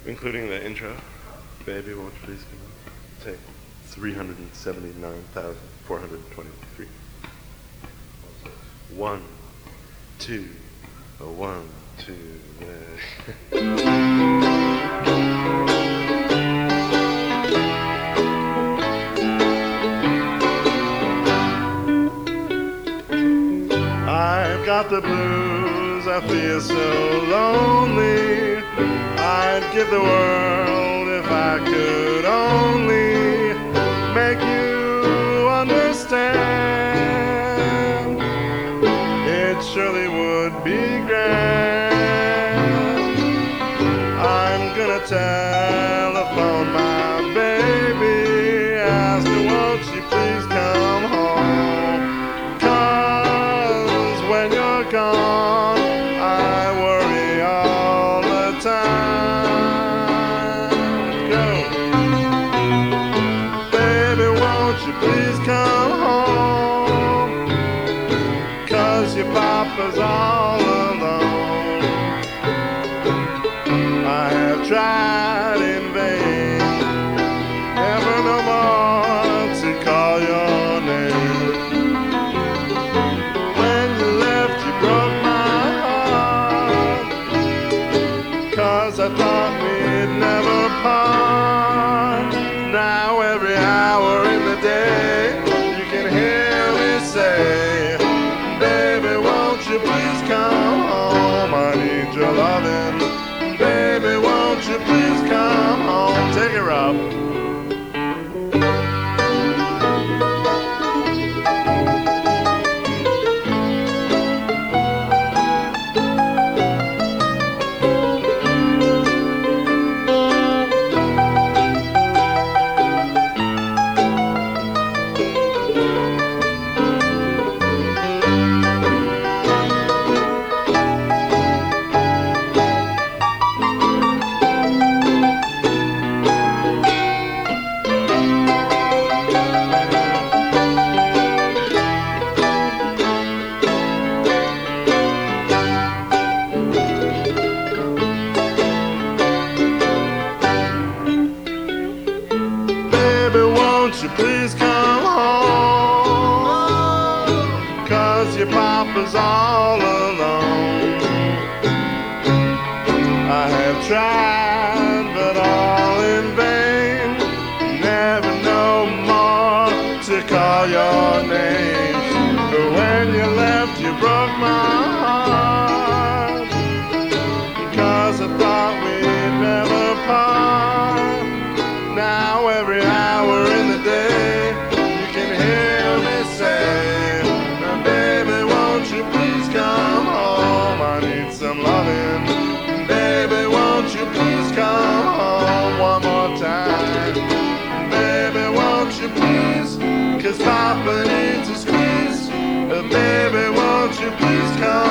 including the intro. Baby, won't you please come on? Take 379,423. 1, 2, 1, 2. I've got the blues, I feel so lonely. I'd give the world if I could only make you understand. It surely would be grand. I'm gonna telephone my baby, ask her won't she please come home. 'Cause when you're gone, I worry all the time. Go. Baby, won't you please come home? 'Cause your papa's all alone. I have tried in vain, never no more to call your name. When you left, you broke my heart, 'cause I thought we'd never part. Now every hour in the day, you can hear me say, baby, won't you please come home? I need your loving. Baby, won't you please come home? Take it, Rob. Baby, won't you please come home? 'Cause your papa's all alone. I have tried, but all in vain. Never no more to call your name. But when you left, you broke my heart, 'cause I thought we'd never part. Now every hour in the day, you can hear me say, baby, won't you please come home? I need some loving. Baby, won't you please come home one more time? Baby, won't you please? 'Cause Papa needs a squeeze. Baby, won't you please come